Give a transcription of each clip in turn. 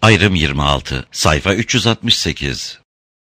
Ayrım 26, sayfa 368.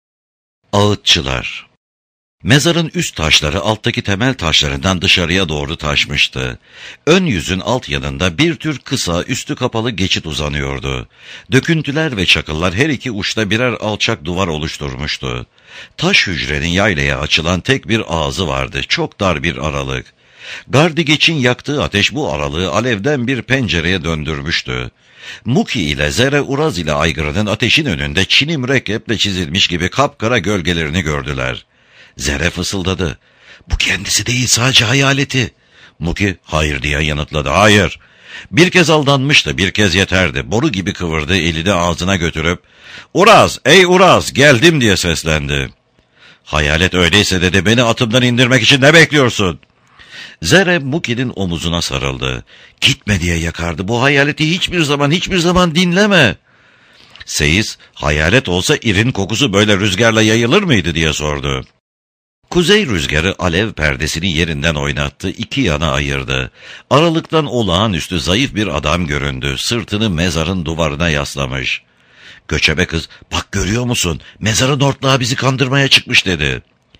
Ağıtçılar. Mezarın üst taşları alttaki temel taşlarından dışarıya doğru taşmıştı. Ön yüzün alt yanında bir tür kısa, üstü kapalı geçit uzanıyordu. Döküntüler ve çakıllar her iki uçta birer alçak duvar oluşturmuştu. Taş hücrenin yaylaya açılan tek bir ağzı vardı, çok dar bir aralık. Gardigeç'in yaktığı ateş bu aralığı alevden bir pencereye döndürmüştü. Muki ile Zere Uraz ile aygırının ateşin önünde çini mürekkeple çizilmiş gibi kapkara gölgelerini gördüler. Zere fısıldadı. "Bu kendisi değil, sadece hayaleti." Muki hayır diye yanıtladı. "Hayır." Bir kez aldanmıştı, bir kez yeterdi. Boru gibi kıvırdı, eli de ağzına götürüp "Uraz, ey Uraz, geldim." diye seslendi. "Hayalet öyleyse," dedi, "beni atımdan indirmek için ne bekliyorsun?" Zere Muki'nin omuzuna sarıldı. "Gitme," diye yakardı. "Bu hayaleti hiçbir zaman dinleme." Seyis, "Hayalet olsa irin kokusu böyle rüzgarla yayılır mıydı?" diye sordu. Kuzey rüzgarı alev perdesini yerinden oynattı, iki yana ayırdı. Aralıktan olağanüstü zayıf bir adam göründü, sırtını mezarın duvarına yaslamış. Göçebe kız, "Bak, görüyor musun? Mezarın ortlağı bizi kandırmaya çıkmış," dedi.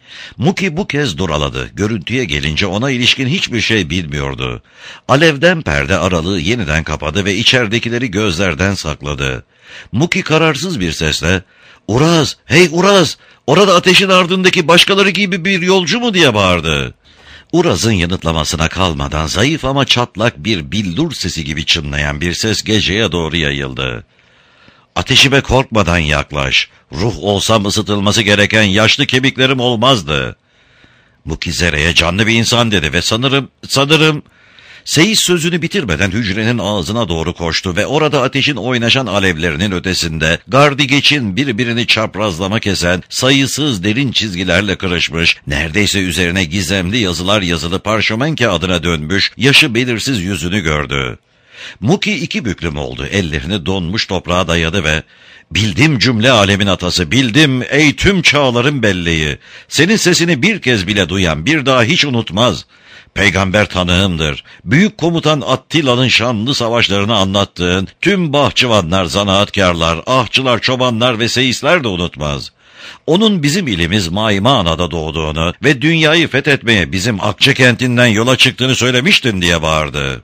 Muki bu kez duraladı. Görüntüye gelince ona ilişkin hiçbir şey bilmiyordu. Alevden perde aralığı yeniden kapadı ve içeridekileri gözlerden sakladı. Muki kararsız bir sesle, "Uraz, hey Uraz, orada ateşin ardındaki başkaları gibi bir yolcu mu?" diye bağırdı. Uraz'ın yanıtlamasına kalmadan zayıf ama çatlak bir billur sesi gibi çınlayan bir ses geceye doğru yayıldı. "Ateşime korkmadan yaklaş. Ruh olsam ısıtılması gereken yaşlı kemiklerim olmazdı." Muki Zere'ye "Canlı bir insan," dedi ve sanırım... Seyis sözünü bitirmeden hücrenin ağzına doğru koştu ve orada ateşin oynaşan alevlerinin ötesinde Gardigeç'in birbirini çaprazlama kesen, sayısız derin çizgilerle kırışmış, neredeyse üzerine gizemli yazılar yazılı parşömen kağıdına dönmüş, yaşı belirsiz yüzünü gördü. Muki iki büklüm oldu, ellerini donmuş toprağa dayadı ve "Bildim cümle alemin atası, bildim ey tüm çağların belleği. Senin sesini bir kez bile duyan bir daha hiç unutmaz. Peygamber tanığımdır. Büyük komutan Attila'nın şanlı savaşlarını anlattığın tüm bahçıvanlar, zanaatkarlar, ahçılar, çobanlar ve seyisler de unutmaz. Onun bizim ilimiz Maimana'da doğduğunu ve dünyayı fethetmeye bizim Akçe kentinden yola çıktığını söylemiştin," diye bağırdı.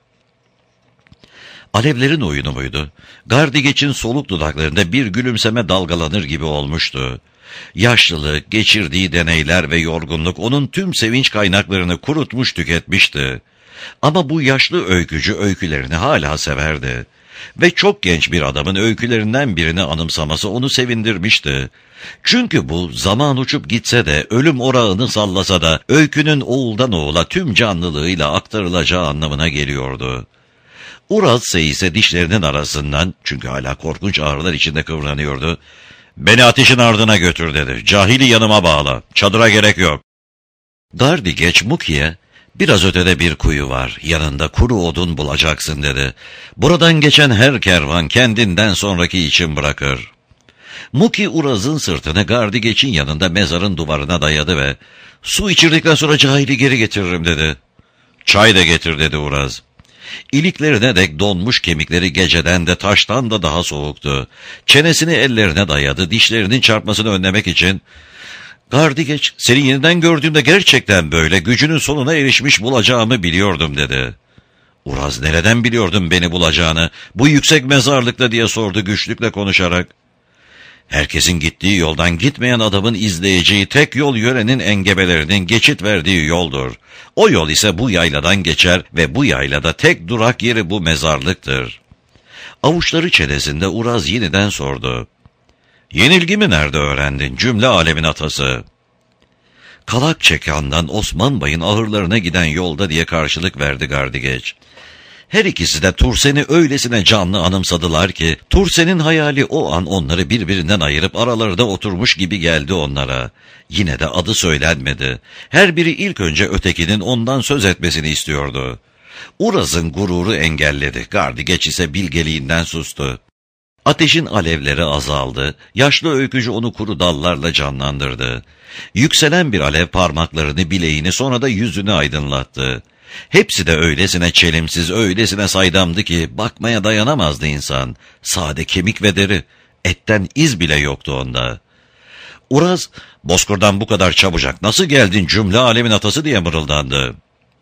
Alevlerin oyunu muydu? Gardigeç'in soluk dudaklarında bir gülümseme dalgalanır gibi olmuştu. Yaşlılık, geçirdiği deneyler ve yorgunluk onun tüm sevinç kaynaklarını kurutmuş tüketmişti. Ama bu yaşlı öykücü öykülerini hala severdi. Ve çok genç bir adamın öykülerinden birini anımsaması onu sevindirmişti. Çünkü bu zaman uçup gitse de, ölüm orağını sallasa da öykünün oğuldan oğula tüm canlılığıyla aktarılacağı anlamına geliyordu. Uraz Seyis'e dişlerinin arasından, çünkü hala korkunç ağrılar içinde kıvranıyordu, "Beni ateşin ardına götür," dedi. "Cahili yanıma bağla. Çadıra gerek yok." Gardigeç Muki'ye, "Biraz ötede bir kuyu var. Yanında kuru odun bulacaksın," dedi. "Buradan geçen her kervan kendinden sonraki için bırakır." Muki Uraz'ın sırtını Gardigeç'in yanında mezarın duvarına dayadı ve "Su içirdikten sonra cahili geri getiririm," dedi. "Çay da getir," dedi Uraz. İliklerine dek donmuş kemikleri geceden de taştan da daha soğuktu. Çenesini ellerine dayadı, dişlerinin çarpmasını önlemek için. "Gardigeç, seni yeniden gördüğümde gerçekten böyle gücünün sonuna erişmiş bulacağımı biliyordum," dedi. Uraz, "Nereden biliyordun beni bulacağını? Bu yüksek mezarlıkta," diye sordu güçlükle konuşarak. "Herkesin gittiği yoldan gitmeyen adamın izleyeceği tek yol yörenin engebelerinin geçit verdiği yoldur. O yol ise bu yayladan geçer ve bu yaylada tek durak yeri bu mezarlıktır." Avuçları çenesinde Uraz yeniden sordu. "Yenilgimi nerede öğrendin cümle alemin atası?" "Kalak Çekan'dan Osman Bay'ın ahırlarına giden yolda," diye karşılık verdi Gardigeç. Her ikisi de Tursen'i öylesine canlı anımsadılar ki, Tursen'in hayali o an onları birbirinden ayırıp aralarında oturmuş gibi geldi onlara. Yine de adı söylenmedi. Her biri ilk önce ötekinin ondan söz etmesini istiyordu. Uraz'ın gururu engelledi, Gardigeç ise bilgeliğinden sustu. Ateşin alevleri azaldı, yaşlı öykücü onu kuru dallarla canlandırdı. Yükselen bir alev parmaklarını, bileğini, sonra da yüzünü aydınlattı. Hepsi de öylesine çelimsiz, öylesine saydamdı ki bakmaya dayanamazdı insan. Sade kemik ve deri, etten iz bile yoktu onda. Uraz, Bozkır'dan bu kadar çabucak nasıl geldin cümle alemin atası diye mırıldandı.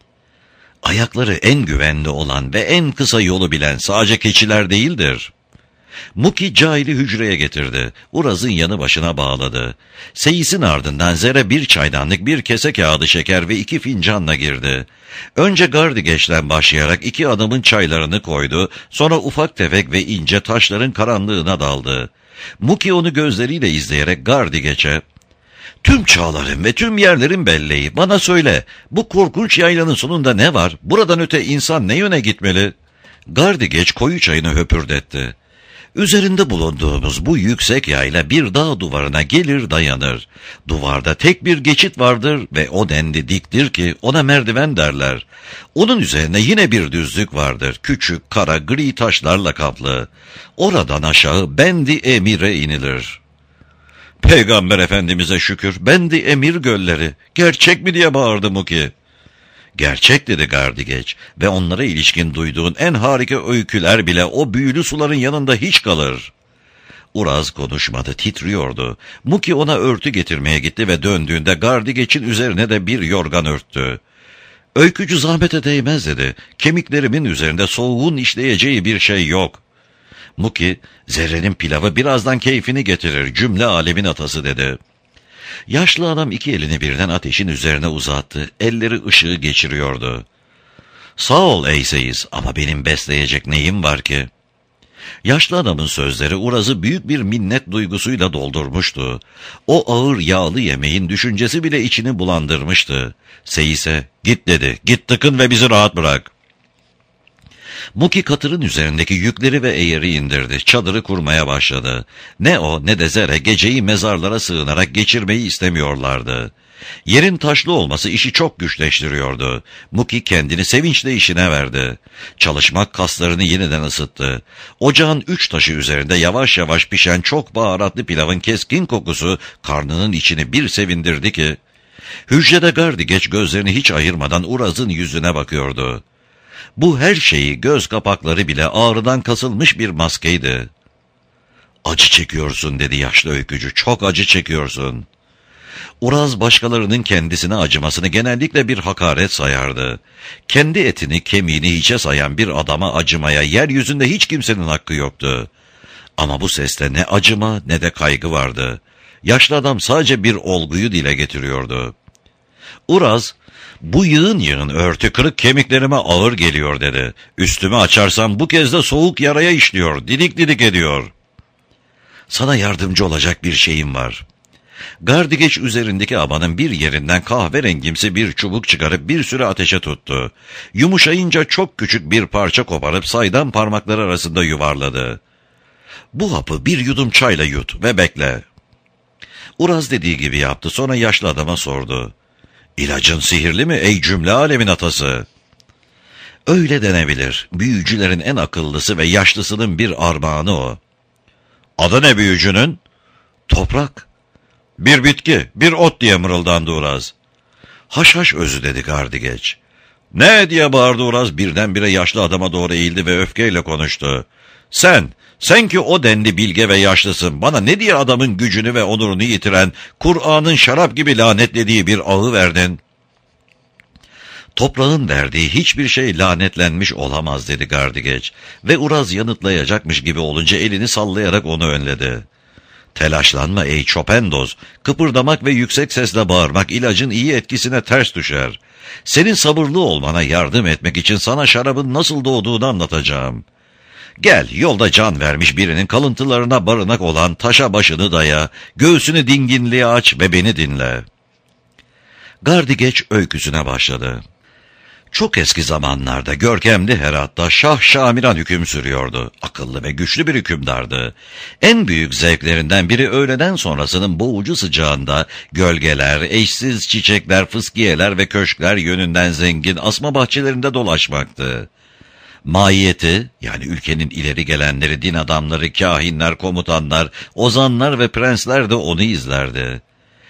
Ayakları en güvenli olan ve en kısa yolu bilen sadece keçiler değildir. Muki Cahil'i hücreye getirdi. Uraz'ın yanı başına bağladı. Seyis'in ardından Zer'e bir çaydanlık, bir kese kağıdı şeker ve 2 fincanla girdi. Önce Gardigeç'ten başlayarak 2 adamın çaylarını koydu, sonra ufak tefek ve ince taşların karanlığına daldı. Muki onu gözleriyle izleyerek Gardigeç'e, "Tüm çağların ve tüm yerlerin belleği, bana söyle, bu korkunç yaylanın sonunda ne var? Buradan öte insan ne yöne gitmeli?" Gardigeç koyu çayını höpürdetti. "Üzerinde bulunduğumuz bu yüksek yayla bir dağ duvarına gelir dayanır. Duvarda tek bir geçit vardır ve o denli diktir ki ona merdiven derler. Onun üzerine yine bir düzlük vardır, küçük, kara, gri taşlarla kaplı. Oradan aşağı Bendi Emir'e inilir." "Peygamber Efendimiz'e şükür, Bendi Emir gölleri, gerçek mi?" diye bağırdı Muki. "Gerçek," dedi Gardigeç, "ve onlara ilişkin duyduğun en harika öyküler bile o büyülü suların yanında hiç kalır." Uraz konuşmadı, titriyordu. Muki ona örtü getirmeye gitti ve döndüğünde Gardigeç'in üzerine de bir yorgan örttü. "Öykücü zahmete değmez," dedi. "Kemiklerimin üzerinde soğuğun işleyeceği bir şey yok." Muki, "Zerre'nin pilavı birazdan keyfini getirir, cümle alemin atası," dedi. Yaşlı adam 2 elini birden ateşin üzerine uzattı. Elleri ışığı geçiriyordu. "Sağ ol ey Seyis, ama benim besleyecek neyim var ki?" Yaşlı adamın sözleri Uraz'ı büyük bir minnet duygusuyla doldurmuştu. O ağır yağlı yemeğin düşüncesi bile içini bulandırmıştı. Seyis'e, "Git," dedi, "git tıkın ve bizi rahat bırak." Muki katırın üzerindeki yükleri ve eğeri indirdi. Çadırı kurmaya başladı. Ne o ne de Zerre geceyi mezarlara sığınarak geçirmeyi istemiyorlardı. Yerin taşlı olması işi çok güçleştiriyordu. Muki kendini sevinçle işine verdi. Çalışmak kaslarını yeniden ısıttı. Ocağın 3 taşı üzerinde yavaş yavaş pişen çok baharatlı pilavın keskin kokusu karnının içini bir sevindirdi ki. Hücrede Gardigeç gözlerini hiç ayırmadan Uraz'ın yüzüne bakıyordu. Bu her şeyi, göz kapakları bile ağrıdan kasılmış bir maskeydi. "Acı çekiyorsun," dedi yaşlı öykücü, "çok acı çekiyorsun." Uraz başkalarının kendisine acımasını genellikle bir hakaret sayardı. Kendi etini, kemiğini hiçe sayan bir adama acımaya yeryüzünde hiç kimsenin hakkı yoktu. Ama bu seste ne acıma ne de kaygı vardı. Yaşlı adam sadece bir olguyu dile getiriyordu. Uraz, "Bu yığın yığın örtü kırık kemiklerime ağır geliyor," dedi. "Üstümü açarsam bu kez de soğuk yaraya işliyor, didik didik ediyor." "Sana yardımcı olacak bir şeyim var." Gardigeç üzerindeki abanın bir yerinden kahverengimsi bir çubuk çıkarıp bir süre ateşe tuttu. Yumuşayınca çok küçük bir parça koparıp saydam parmakları arasında yuvarladı. "Bu hapı bir yudum çayla yut ve bekle." Uraz dediği gibi yaptı, sonra yaşlı adama sordu. "İlacın sihirli mi ey cümle alemin atası?" "Öyle denebilir. Büyücülerin en akıllısı ve yaşlısının bir armağanı o." "Adı ne büyücünün?" "Toprak." "Bir bitki, bir ot," diye mırıldandı Uraz. "Haşhaş özü," dedi Gardigeç. "Ne?" diye bağırdı Uraz, birdenbire yaşlı adama doğru eğildi ve öfkeyle konuştu. Sen ki o denli bilge ve yaşlısın, bana ne diye adamın gücünü ve onurunu yitiren, Kur'an'ın şarap gibi lanetlediği bir ağı verdin?" "Toprağın verdiği hiçbir şey lanetlenmiş olamaz," dedi Gardigeç ve Uraz yanıtlayacakmış gibi olunca elini sallayarak onu önledi. "Telaşlanma ey çopendoz, kıpırdamak ve yüksek sesle bağırmak ilacın iyi etkisine ters düşer. Senin sabırlı olmana yardım etmek için sana şarabın nasıl doğduğunu anlatacağım. Gel, yolda can vermiş birinin kalıntılarına barınak olan taşa başını daya, göğsünü dinginliğe aç ve beni dinle." Gardigeç öyküsüne başladı. Çok eski zamanlarda görkemli Herat'ta Şah Şamiran hüküm sürüyordu. Akıllı ve güçlü bir hükümdardı. En büyük zevklerinden biri öğleden sonrasının boğucu sıcağında gölgeler, eşsiz çiçekler, fıskiyeler ve köşkler yönünden zengin asma bahçelerinde dolaşmaktı. Mahiyeti, yani ülkenin ileri gelenleri, din adamları, kahinler, komutanlar, ozanlar ve prensler de onu izlerdi.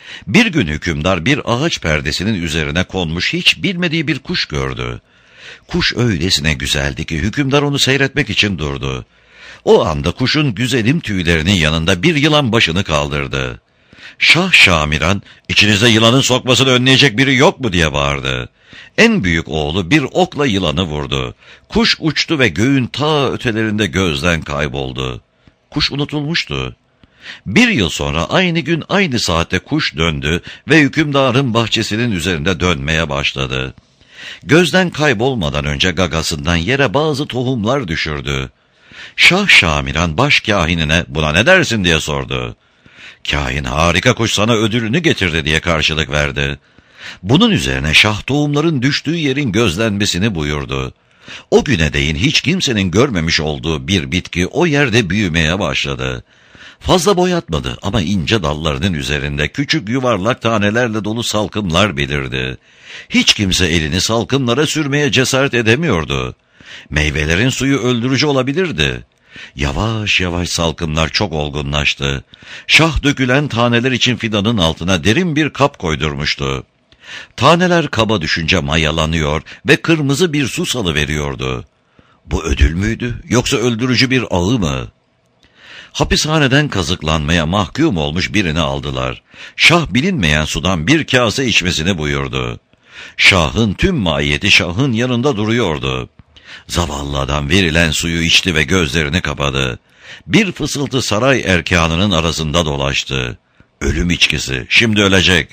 Bir gün hükümdar bir ağaç perdesinin üzerine konmuş hiç bilmediği bir kuş gördü. Kuş öylesine güzeldi ki hükümdar onu seyretmek için durdu. O anda kuşun güzelim tüylerinin yanında bir yılan başını kaldırdı. Şah Şamiran, içinizde yılanın sokmasını önleyecek biri yok mu diye bağırdı. En büyük oğlu bir okla yılanı vurdu. Kuş uçtu ve göğün ta ötelerinde gözden kayboldu. Kuş unutulmuştu. Bir yıl sonra aynı gün aynı saatte kuş döndü ve hükümdarın bahçesinin üzerinde dönmeye başladı. Gözden kaybolmadan önce gagasından yere bazı tohumlar düşürdü. Şah Şamiran baş kâhinine buna ne dersin diye sordu. Kâhin harika kuş sana ödülünü getirdi diye karşılık verdi. Bunun üzerine şah tohumların düştüğü yerin gözlenmesini buyurdu. O güne değin hiç kimsenin görmemiş olduğu bir bitki o yerde büyümeye başladı. Fazla boyatmadı ama ince dallarının üzerinde küçük yuvarlak tanelerle dolu salkımlar belirdi. Hiç kimse elini salkımlara sürmeye cesaret edemiyordu. Meyvelerin suyu öldürücü olabilirdi. Yavaş yavaş salkımlar çok olgunlaştı. Şah dökülen taneler için fidanın altına derin bir kap koydurmuştu. Taneler kaba düşünce mayalanıyor ve kırmızı bir su salıveriyordu. Bu ödül müydü yoksa öldürücü bir ağı mı? Hapishaneden kazıklanmaya mahkum olmuş birini aldılar. Şah bilinmeyen sudan bir kase içmesini buyurdu. Şahın tüm mahiyeti şahın yanında duruyordu. Zavallı adam verilen suyu içti ve gözlerini kapadı. Bir fısıltı saray erkanının arasında dolaştı. Ölüm içkisi, şimdi ölecek.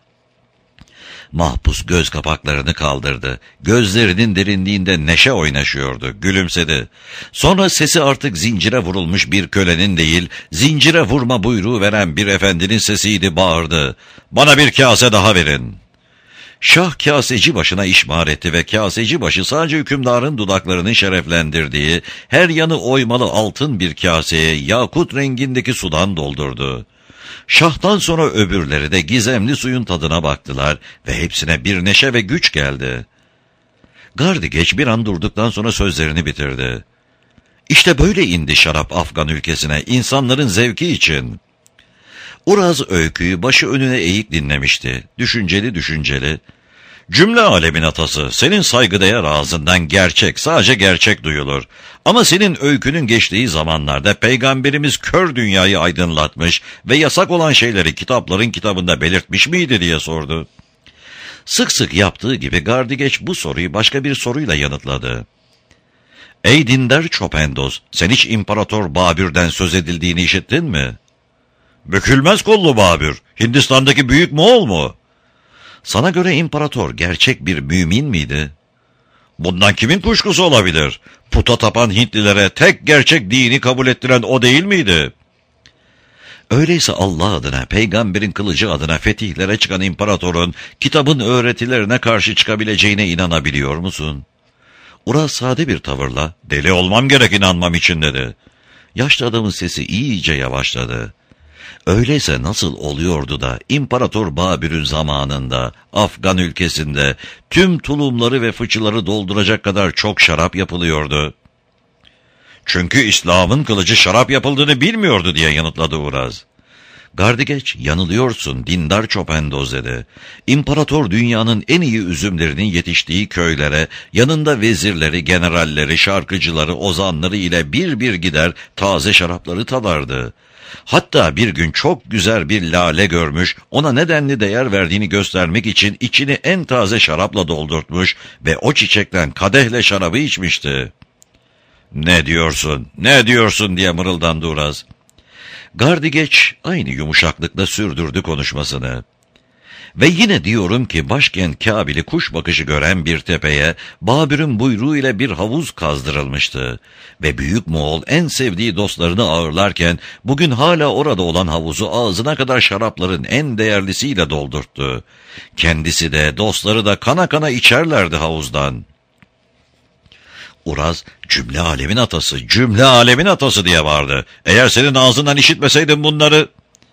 Mahpus göz kapaklarını kaldırdı. Gözlerinin derinliğinde neşe oynaşıyordu. Gülümsedi. Sonra sesi artık zincire vurulmuş bir kölenin değil, zincire vurma buyruğu veren bir efendinin sesiydi, bağırdı. Bana bir kase daha verin. Şah kaseci başına işmar etti ve kaseci başı sadece hükümdarın dudaklarını şereflendirdiği, her yanı oymalı altın bir kaseye yakut rengindeki sudan doldurdu. Şah'tan sonra öbürleri de gizemli suyun tadına baktılar ve hepsine bir neşe ve güç geldi. Gardigeç bir an durduktan sonra sözlerini bitirdi. İşte böyle indi şarap Afgan ülkesine, insanların zevki için. Uraz öyküyü başı önüne eğik dinlemişti. Düşünceli düşünceli. Cümle alemin atası, senin saygıdeğer ağzından gerçek, sadece gerçek duyulur. Ama senin öykünün geçtiği zamanlarda Peygamberimiz kör dünyayı aydınlatmış ve yasak olan şeyleri kitapların kitabında belirtmiş miydi diye sordu. Sık sık yaptığı gibi Gardigeç bu soruyu başka bir soruyla yanıtladı. Ey dindar Çopendoz, sen hiç İmparator Babür'den söz edildiğini işittin mi? Bükülmez kollu Babür, Hindistan'daki büyük Moğol mu? Sana göre imparator gerçek bir mümin miydi? Bundan kimin kuşkusu olabilir? Puta tapan Hintlilere tek gerçek dini kabul ettiren o değil miydi? Öyleyse Allah adına, peygamberin kılıcı adına fetihlere çıkan imparatorun kitabın öğretilerine karşı çıkabileceğine inanabiliyor musun? Uraz sade bir tavırla, deli olmam gerek inanmam için dedi. Yaşlı adamın sesi iyice yavaşladı. Öyleyse nasıl oluyordu da İmparator Babür'ün zamanında Afgan ülkesinde tüm tulumları ve fıçıları dolduracak kadar çok şarap yapılıyordu? Çünkü İslam'ın kılıcı şarap yapıldığını bilmiyordu diye yanıtladı Uraz. Gardigeç, yanılıyorsun dindar Çopendoz dedi. İmparator dünyanın en iyi üzümlerinin yetiştiği köylere, yanında vezirleri, generalleri, şarkıcıları, ozanları ile bir bir gider taze şarapları tadardı. Hatta bir gün çok güzel bir lale görmüş, ona nedenli değer verdiğini göstermek için içini en taze şarapla doldurtmuş ve o çiçekten kadehle şarabı içmişti. Ne diyorsun, ne diyorsun diye mırıldandı Uraz. Gardigeç aynı yumuşaklıkla sürdürdü konuşmasını. Ve yine diyorum ki başkent Kabil'i kuş bakışı gören bir tepeye Babür'ün buyruğu ile bir havuz kazdırılmıştı. Ve Büyük Moğol en sevdiği dostlarını ağırlarken bugün hala orada olan havuzu ağzına kadar şarapların en değerlisiyle doldurttu. Kendisi de dostları da kana kana içerlerdi havuzdan. Uraz, cümle alemin atası, cümle alemin atası diye bağırdı. Eğer senin ağzından işitmeseydim bunları...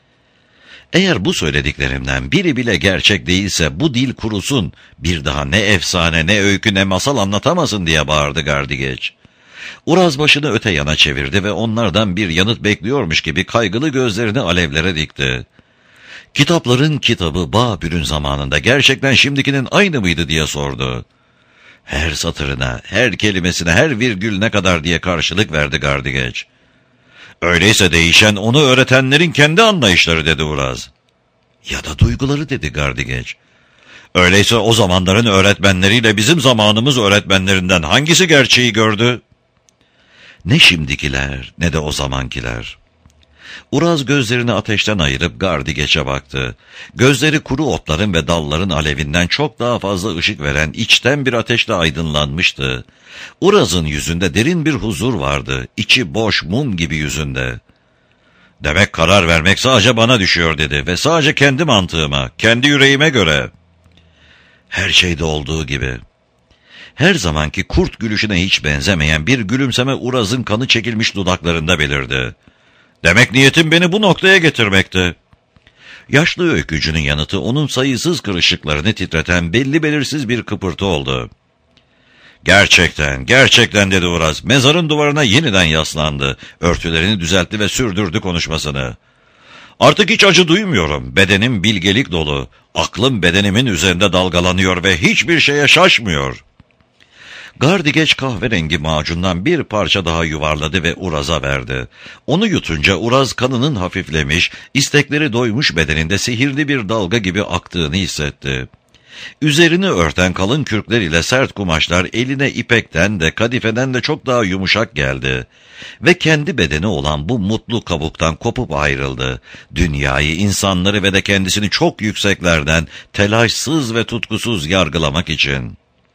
Eğer bu söylediklerimden biri bile gerçek değilse bu dil kurusun, bir daha ne efsane, ne öykü, ne masal anlatamasın diye bağırdı Gardigeç. Uraz başını öte yana çevirdi ve onlardan bir yanıt bekliyormuş gibi kaygılı gözlerini alevlere dikti. Kitapların kitabı Babür'ün zamanında gerçekten şimdikinin aynı mıydı diye sordu. Her satırına, her kelimesine, her virgülüne kadar diye karşılık verdi Gardigeç. Öyleyse değişen onu öğretenlerin kendi anlayışları dedi Uraz. Ya da duyguları dedi Gardigeç. Öyleyse o zamanların öğretmenleriyle bizim zamanımız öğretmenlerinden hangisi gerçeği gördü? Ne şimdikiler ne de o zamankiler. Uraz gözlerini ateşten ayırıp Gardigeç'e baktı. Gözleri kuru otların ve dalların alevinden çok daha fazla ışık veren içten bir ateşle aydınlanmıştı. Uraz'ın yüzünde derin bir huzur vardı, içi boş mum gibi yüzünde. Demek karar vermek sadece bana düşüyor dedi ve sadece kendi mantığıma, kendi yüreğime göre. Her şeyde olduğu gibi. Her zamanki kurt gülüşüne hiç benzemeyen bir gülümseme Uraz'ın kanı çekilmiş dudaklarında belirdi. Demek niyetim beni bu noktaya getirmekti. Yaşlı öykücünün yanıtı onun sayısız kırışıklarını titreten belli belirsiz bir kıpırtı oldu. Gerçekten dedi Uraz. Mezarın duvarına yeniden yaslandı. Örtülerini düzeltti ve sürdürdü konuşmasını. Artık hiç acı duymuyorum. Bedenim bilgelik dolu. Aklım bedenimin üzerinde dalgalanıyor ve hiçbir şeye şaşmıyor. Gardigeç kahverengi macundan bir parça daha yuvarladı ve Uraz'a verdi. Onu yutunca Uraz kanının hafiflemiş, istekleri doymuş bedeninde sihirli bir dalga gibi aktığını hissetti. Üzerini örten kalın kürkler ile sert kumaşlar eline ipekten de kadifeden de çok daha yumuşak geldi. Ve kendi bedeni olan bu mutlu kabuktan kopup ayrıldı. Dünyayı, insanları ve de kendisini çok yükseklerden telaşsız ve tutkusuz yargılamak için.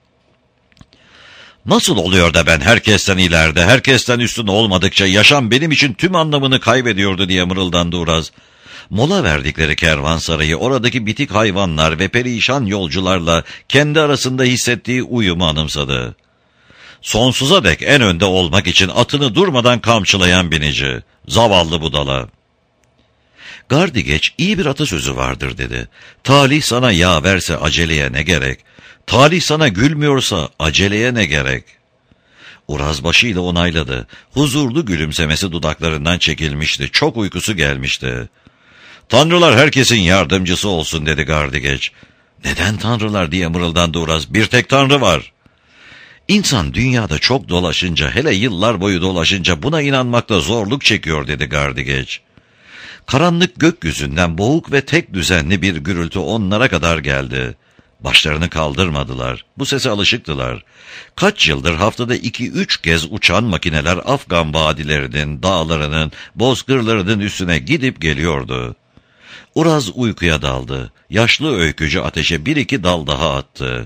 Nasıl oluyor da ben herkesten ileride, herkesten üstün olmadıkça yaşam benim için tüm anlamını kaybediyordu diye mırıldandı Uraz. Mola verdikleri kervansarayı, oradaki bitik hayvanlar ve perişan yolcularla kendi arasında hissettiği uyumu anımsadı. Sonsuza dek en önde olmak için atını durmadan kamçılayan binici, zavallı budala. Gardigeç iyi bir atasözü vardır dedi. Talih sana yaverse aceleye ne gerek? Talih sana gülmüyorsa aceleye ne gerek? Uraz başıyla onayladı. Huzurlu gülümsemesi dudaklarından çekilmişti. Çok uykusu gelmişti. Tanrılar herkesin yardımcısı olsun dedi Gardigeç. Neden tanrılar diye mırıldandı Uraz. Bir tek tanrı var. İnsan dünyada çok dolaşınca, hele yıllar boyu dolaşınca buna inanmakta zorluk çekiyor dedi Gardigeç. Karanlık gökyüzünden boğuk ve tek düzenli bir gürültü onlara kadar geldi. Başlarını kaldırmadılar. Bu sese alışıktılar. Kaç yıldır haftada 2-3 kez uçan makineler Afgan vadilerinin, dağlarının, bozkırlarının üstüne gidip geliyordu. Uraz uykuya daldı. Yaşlı öykücü ateşe 1-2 dal daha attı.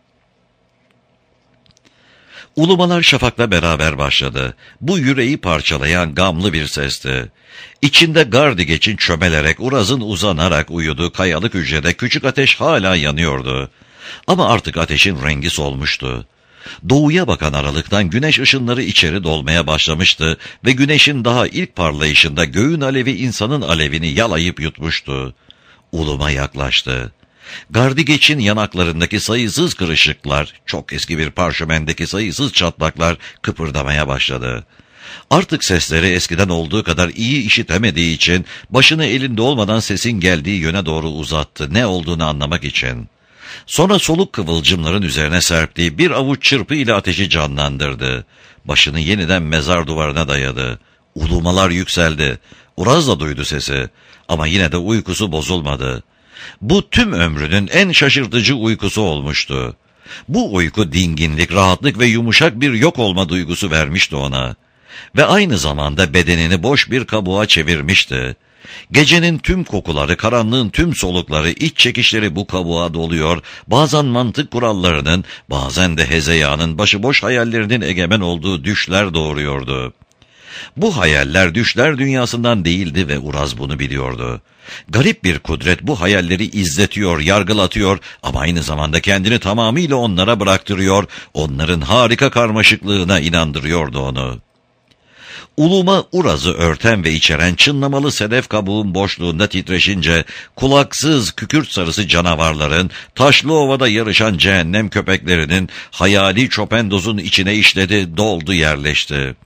Ulumalar şafakla beraber başladı. Bu yüreği parçalayan gamlı bir sesti. İçinde Gardigeç'in çömelerek, Uraz'ın uzanarak uyuduğu kayalık hücrede küçük ateş hala yanıyordu. Ama artık ateşin rengi solmuştu. Doğuya bakan aralıktan güneş ışınları içeri dolmaya başlamıştı ve güneşin daha ilk parlayışında göğün alevi insanın alevini yalayıp yutmuştu. Uluma yaklaştı. Gardigeç'in yanaklarındaki sayısız kırışıklar, çok eski bir parşömendeki sayısız çatlaklar kıpırdamaya başladı. Artık sesleri eskiden olduğu kadar iyi işitemediği için başını elinde olmadan sesin geldiği yöne doğru uzattı, ne olduğunu anlamak için. Sonra soluk kıvılcımların üzerine serptiği bir avuç çırpı ile ateşi canlandırdı. Başını yeniden mezar duvarına dayadı. Ulumalar yükseldi. Uraz da duydu sesi ama yine de uykusu bozulmadı. Bu tüm ömrünün en şaşırtıcı uykusu olmuştu. Bu uyku dinginlik, rahatlık ve yumuşak bir yok olma duygusu vermişti ona. Ve aynı zamanda bedenini boş bir kabuğa çevirmişti. Gecenin tüm kokuları, karanlığın tüm solukları, iç çekişleri bu kabuğa doluyor, bazen mantık kurallarının, bazen de hezeyanın, başıboş hayallerinin egemen olduğu düşler doğuruyordu. Bu hayaller düşler dünyasından değildi ve Uraz bunu biliyordu. Garip bir kudret bu hayalleri izletiyor, yargılatıyor ama aynı zamanda kendini tamamıyla onlara bıraktırıyor, onların harika karmaşıklığına inandırıyordu onu. Uluma Uraz'ı örten ve içeren çınlamalı sedef kabuğun boşluğunda titreşince, kulaksız kükürt sarısı canavarların, taşlı ovada yarışan cehennem köpeklerinin hayali çopendozun içine işledi, doldu yerleşti.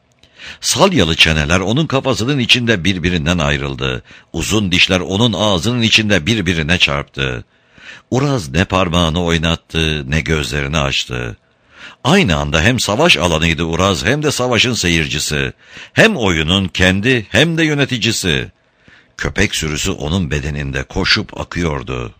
Salyalı çeneler onun kafasının içinde birbirinden ayrıldı. Uzun dişler onun ağzının içinde birbirine çarptı. Uraz ne parmağını oynattı, ne gözlerini açtı. Aynı anda hem savaş alanıydı Uraz, hem de savaşın seyircisi. Hem oyunun kendi hem de yöneticisi. Köpek sürüsü onun bedeninde koşup akıyordu.